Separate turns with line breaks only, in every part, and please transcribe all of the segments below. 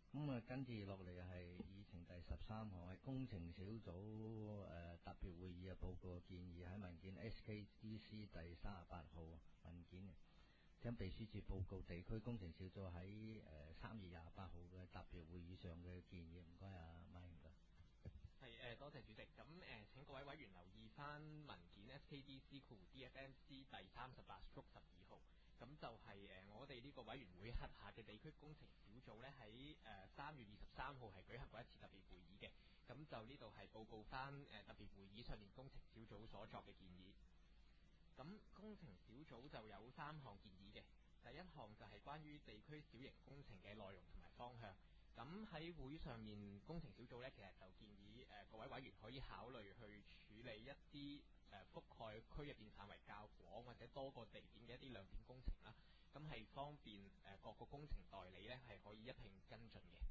跟住落嚟係議程第13項係工程小組特別會議嘅報告建議，喺文件 SKDC 第38號文件，請秘書處報告地區工程小組喺3月28號嘅特別會議上嘅建議。唔該啊，馬英哥。
係多謝主席。咁請各位委員留意翻文件 SKDC-DFMC 第38/12號。咁就係我哋呢個委員會轄下嘅地區工程小組咧，喺3月23號係舉行過一次特別會議嘅。咁就呢度係報告翻特別會議上面工程小組所作嘅建議。咁工程小組就有3項建議嘅。第一項就係關於地區小型工程嘅內容同埋方向。咁喺會上面工程小組咧，其實就建議各位委員可以考慮去處理一啲覆蓋區入邊範圍較廣或者多個地點嘅一啲亮點工程啦。咁係方便各個工程代理咧係可以一併跟進嘅。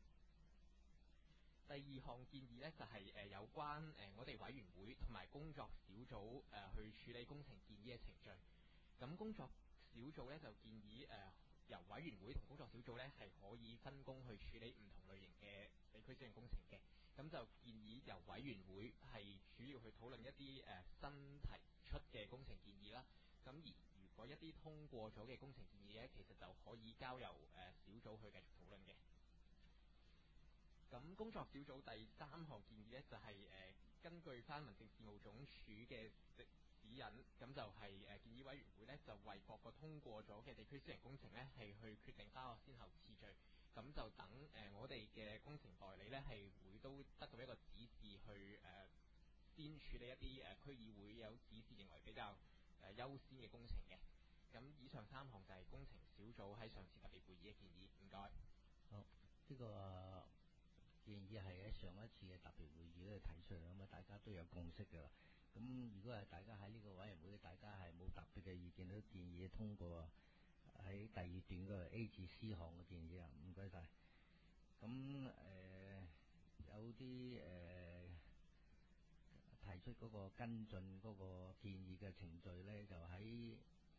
第二項建議咧就係有關我哋委員會同埋工作小組去處理工程建議嘅程序。咁工作小組咧就建議由委員會同工作小組咧係可以分工去處理唔同類型嘅地區小型工程嘅。咁就建議由委員會係主要去討論一啲新提出嘅工程建議啦。咁而如果一啲通過咗嘅工程建議咧，其實就可以交由小組去繼續討論嘅。咁工作小組第3項建議咧就係根據翻民政事務總署嘅指引，咁就係建議委員會咧就為各個通過咗嘅地區小型工程咧係去決定翻個先後次序。咁就等我哋嘅工程代理咧係會都得到一個指示去先處理一啲區議會有指示認為比較優先嘅工程嘅。咁以上3項就係工程小組喺上次特別會議嘅建議。唔該。
好，呢個建議係喺上一次嘅特別會議咧提出嚟，咁大家都有共識㗎啦。咁如果係大家喺呢個委員會，大家係冇特別嘅意見，都建議通過喺第2段嗰個 A 至 C 項嘅建議啊。唔該晒。咁有啲提出嗰個跟進嗰個建議嘅程序咧，就喺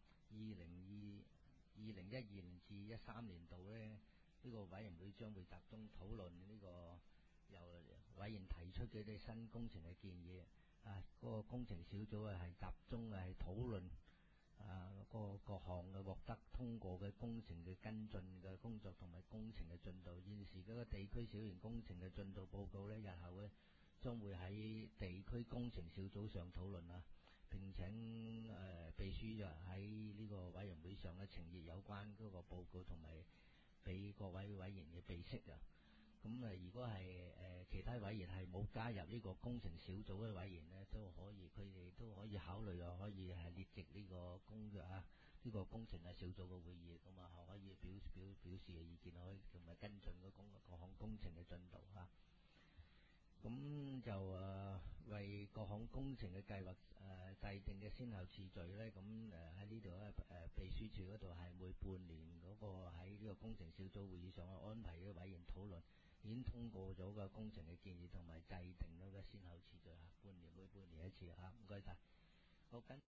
2012年至13年度咧，呢個委員會將會集中討論呢個由委員提出嘅啲新工程嘅建議啊。嗰個工程小組係集中係討論各項嘅獲得通過嘅工程嘅跟進嘅工作同埋工程嘅進度。現時嗰個地區小型工程嘅進度報告咧，日後咧將會喺地區工程小組上討論啊。並請秘書就喺呢個委員會上咧呈現有關嗰個報告同埋俾各位委員嘅備悉啊。咁如果係其他委員係冇加入呢個工程小組嘅委員咧，都可以佢哋都可以考慮可以係列席呢個呢個工程嘅小組嘅會議，咁可以表示嘅意見，可以同埋跟進各項工程嘅進度嚇。咁就為各項工程嘅計劃制定嘅先後次序咧，咁喺呢度咧秘書處嗰度係每半年嗰個喺呢個工程小組會議上安排嘅委員討論已經通過咗嘅工程嘅建議同埋制定嗰個先後次序嚇，每半年一次嚇。唔該晒。好，跟